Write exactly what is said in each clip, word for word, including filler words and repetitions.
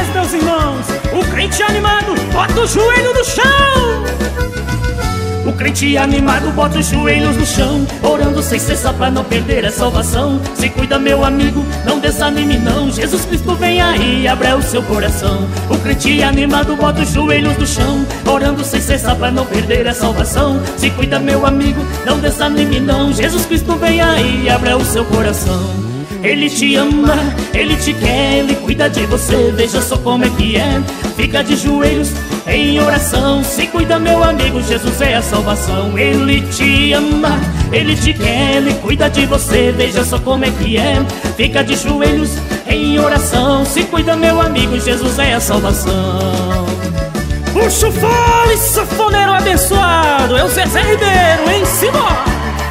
Mas, meus irmãos, o crente animado bota o joelho no chão. O crente animado bota os joelhos no chão, orando sem cessar pra não perder a salvação. Se cuida, meu amigo, não desanime não, Jesus Cristo vem aí, abra o seu coração. O crente animado bota os joelhos no chão, orando sem cessar pra não perder a salvação. Se cuida, meu amigo, não desanime não, Jesus Cristo vem aí, abra o seu coração. Ele te ama, Ele te quer, Ele cuida de você, veja só como é que é. Fica de joelhos em oração, se cuida, meu amigo, Jesus é a salvação. Ele te ama, Ele te quer, Ele cuida de você, veja só como é que é. Fica de joelhos em oração, se cuida, meu amigo, Jesus é a salvação. Puxa o fole, sanfoneiro abençoado, é o Zezé Ribeiro em cima.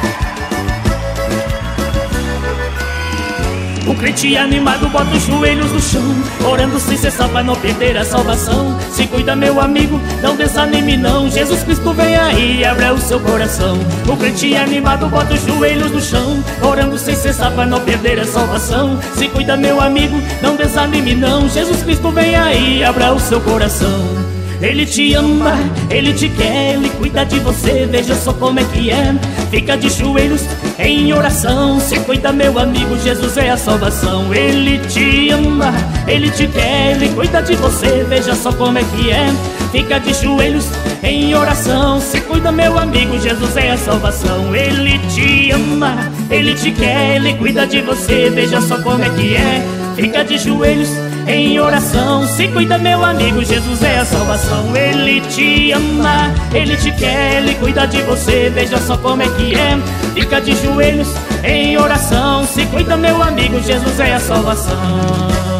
O crente animado bota os joelhos no chão, orando sem cessar pra não perder a salvação. Se cuida, meu amigo, não desanime não, Jesus Cristo vem aí, abra o seu coração. O crente animado bota os joelhos no chão, orando sem cessar pra não perder a salvação. Se cuida, meu amigo, não desanime não, Jesus Cristo vem aí, abra o seu coração. Ele te ama, Ele te quer, Ele cuida de você, veja só como é que é. Fica de joelhos em oração, se cuida, meu amigo, Jesus é a salvação. Ele te ama, Ele te quer, Ele cuida de você, veja só como é que é. Fica de joelhos em oração, se cuida, meu amigo, Jesus é a salvação. Ele te ama, Ele te quer, Ele cuida de você, veja só como é que é. Fica de joelhos em oração, se cuida, meu amigo, Jesus é a salvação. Ele te ama, Ele te quer, Ele cuida de você, veja só como é que é. Fica de joelhos em oração, se cuida, meu amigo, Jesus é a salvação.